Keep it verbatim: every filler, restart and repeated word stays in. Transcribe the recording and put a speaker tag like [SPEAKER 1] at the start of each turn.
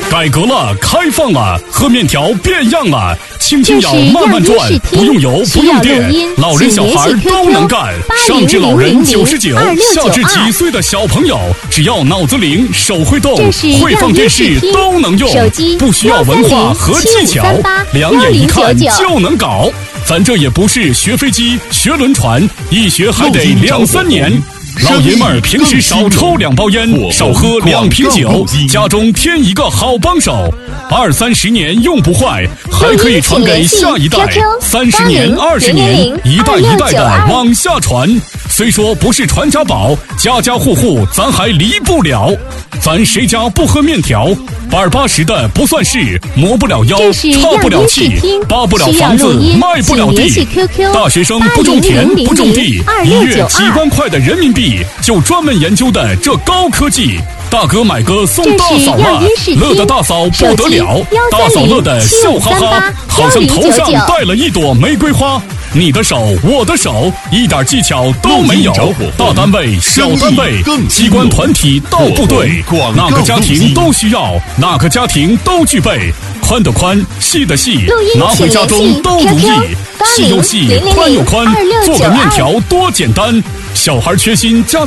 [SPEAKER 1] 改革了，开放了，喝面条变样了，轻轻咬，慢慢转，不用油，不用电，老人小孩都能干。上至老人九十九，下至几岁的小朋友，只要脑子灵，手会动，会放电视都能用，不需要文化和技巧，两眼一看就能搞。咱这也不是学飞机、学轮船，一学还得两三年。老爷们儿平时少抽两包烟，少喝两瓶酒，家中添一个好帮手，二三十年用不坏，还可以传给下一代，三十年、二十年，一代一代的往下传。虽说不是传家宝，家家户户咱还离不了。咱谁家不喝面条？百八十的不算是，磨不了腰，岔不了气，扒不了房子，卖不了地。大学生不种田不种地，一月几万块的人民币，就专门研究的这高科技。大哥买个送大嫂啊，乐的大嫂不得了，大嫂乐的笑哈哈，好像头上戴了一朵玫瑰花。你的手，我的手，一点技巧都没有。大单位、小单位、机关团体到部队，哪个家庭都需要，哪个家庭都具备。宽的宽，细的细，拿回家中都如意。细又细，宽又宽，做个面条多简单。小孩缺心家。